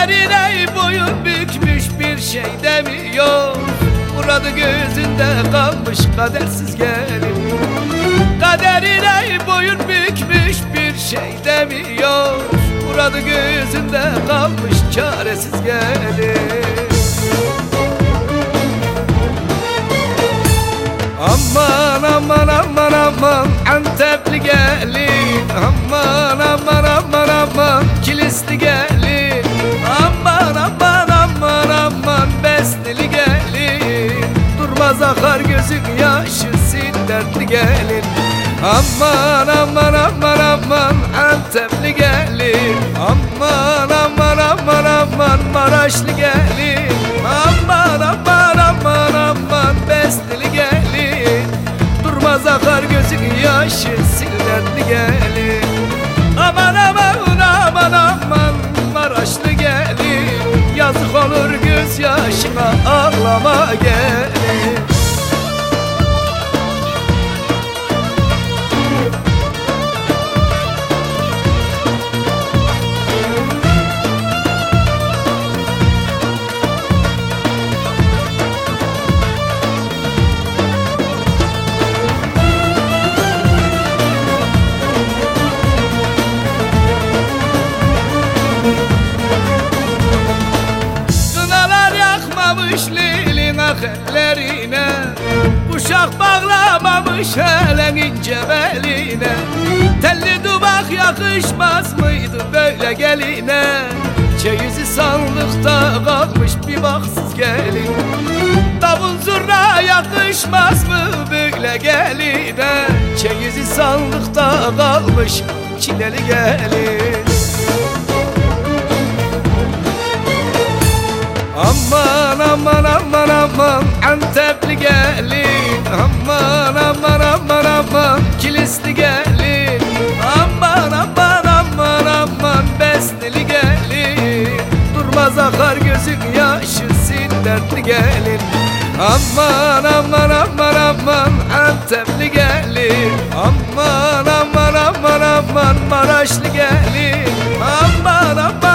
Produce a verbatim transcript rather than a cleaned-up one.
Kaderine boyun bükmüş bir şey demiyor. Muradı gözünde kalmış kadersiz gelin. Kaderine boyun bükmüş bir şey demiyor. Muradı gözünde kalmış çaresiz gelin. Aman aman aman aman Antepli gelin. Aman aman aman aman Kilisli gelin. Aman aman aman aman Besnili gelin. Durmaz akar gözün yaşı sil dertli gelin. Aman aman aman aman Antepli gelin. Aman aman aman aman Maraşlı gelin. Aman aman aman aman Besnili gelin. Durmaz akar gözün yaşı sil dertli gelin. Aman aman aman aman Maraşlı gelin. Yazık olur gözyaşına ağlama gelin. Lilin ahellerine, kuşak bağlamamış helen ince beline. Telli duvak yakışmaz mıydı böyle geline? Çeyizi sandıkta kalmış bir baksız gelin. Davul zurna yakışmaz mı böyle geline? Çeyizi sandıkta kalmış çileli gelin. Aman aman aman aman Antepli gelin. Aman aman aman aman Kilisli gelin. Aman aman aman aman Besnili gelin. Durmaz akar gözün yaşı sil dertli gelin. Aman aman aman aman Antepli gelin. Aman aman aman aman Maraşlı gelin. Aman aman